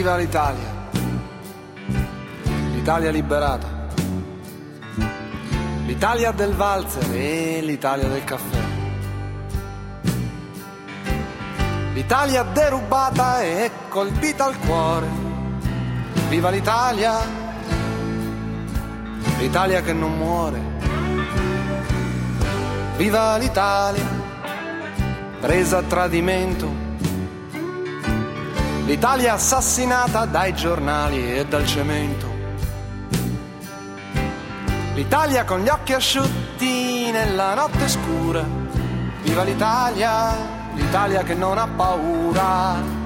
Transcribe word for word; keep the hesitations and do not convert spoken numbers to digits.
Viva l'Italia, l'Italia liberata, l'Italia del valzer e l'Italia del caffè, l'Italia derubata e colpita al cuore. Viva l'Italia, l'Italia che non muore. Viva l'Italia, presa a tradimento, l'Italia assassinata dai giornali e dal cemento, l'Italia con gli occhi asciutti nella notte scura. Viva l'Italia, l'Italia che non ha paura.